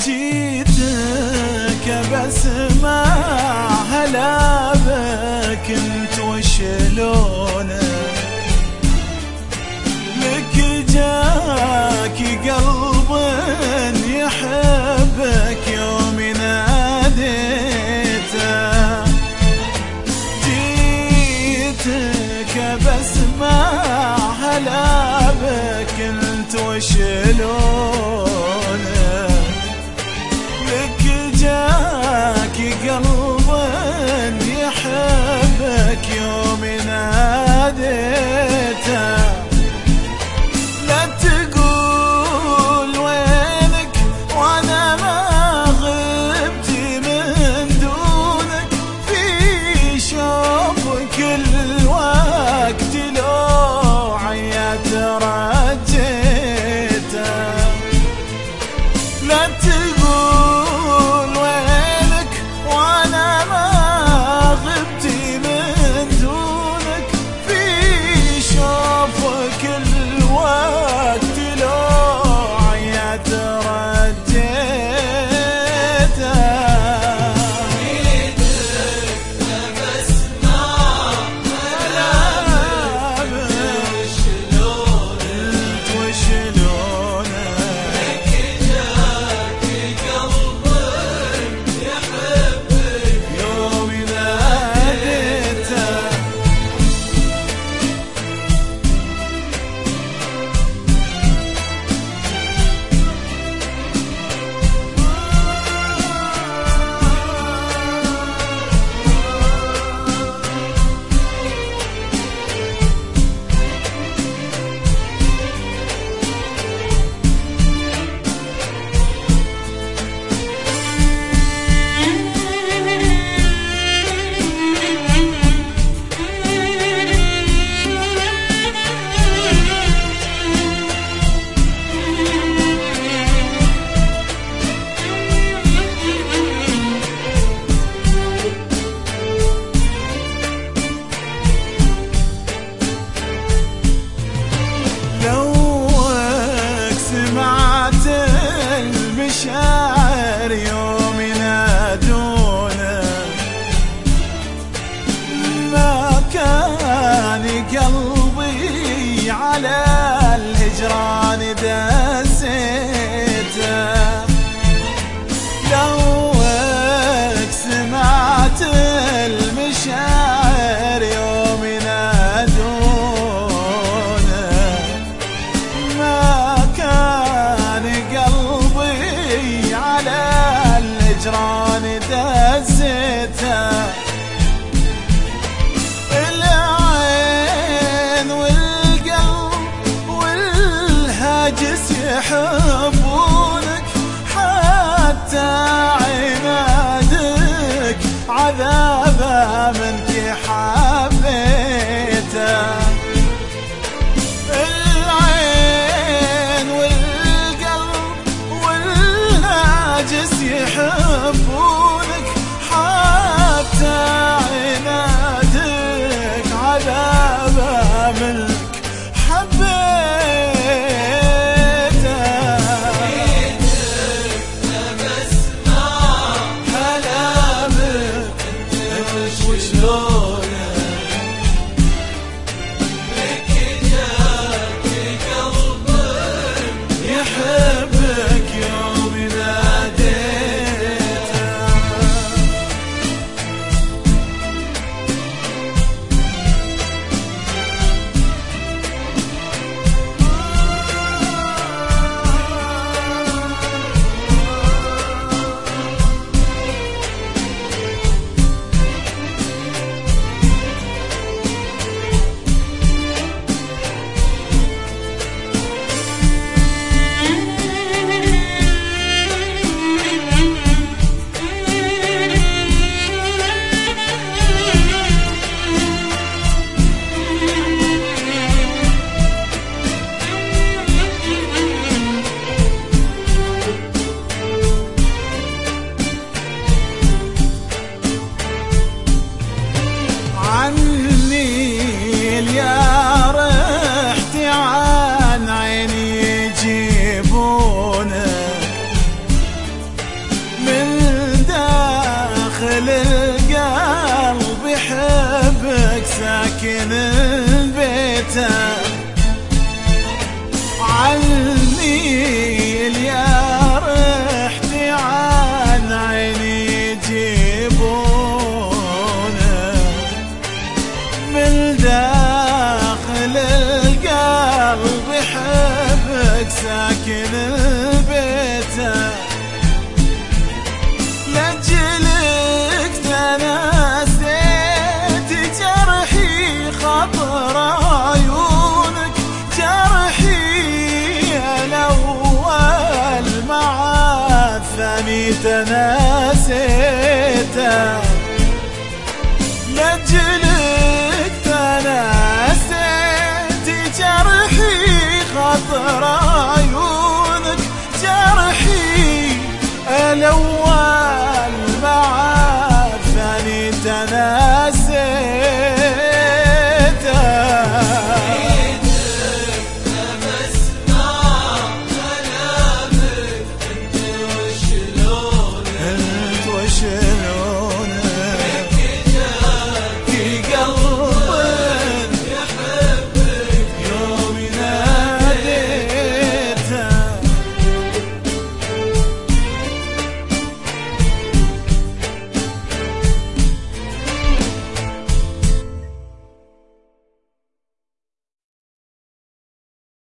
جيتك بسمع هلا بك انت وشلونك، لك جاك قلب يحبك يوم ناديته، جيتك بسمع هلا بك انت وشلونك، لك جاك قلب يحبك يوم ناديته، لا تقول وينك وانا ما غبت من دونك، في شوفك الوقت لو عيات رجيته، لا تقول وينك وانا ما غبت من دونك، في شوفك الوقت لو عيات رجيته. جيتك بسمع هلا بك انت وشلونك، لك جاك قلب يحبك يوم ناديته. لوك سمعت المشاعر يوم ينادونك، ما كان قلبي على الهجران دسيته، لوك سمعت المشاعر يوم ينادونك، ما كان قلبي على الهجران دزيته، العين والقلب والهاجس يحبونك، حتى عنادك عذابه منك حبيته، العين والقلب والهاجس يحبونك، حتى عنادك عذابه منك حبيته. جيتك بسمع هلا بك انت وشلونك، لك جاك قلب يحبك يوم ناديته. ساكن بيته عالنيل يا رحتي عن عيني جيبونه من داخل القلب يحبك ساكن بيته لجلك تناسيت جرحي خطر عيونك جرحي الأول مع الثاني تناسيته لجلك تناسيت جرحي خطر عيونك جرحي